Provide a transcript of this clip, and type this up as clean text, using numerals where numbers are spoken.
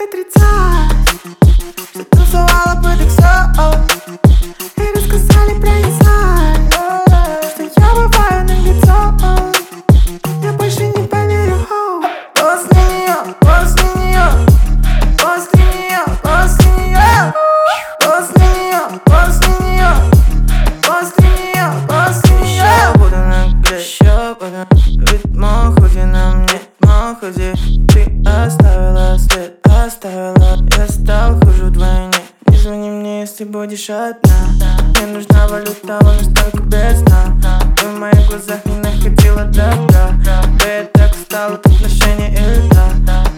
отрицать, что тусовала под XO и рассказали про инсайд, что я бываю налицо. Я больше не поверю. После нее, после нее, после нее, после нее, после нее, после нее, после нее, после нее. Еще буду наглеть, еще буду ритм, хоть и на мне ходи. Ты оставила след, оставила. Я стал хуже вдвойне. Не звони мне, если будешь одна. Мне нужна валюта, она настолько бездна. Ты в моих глазах не находила добра. Да я так устал от отношений и льда.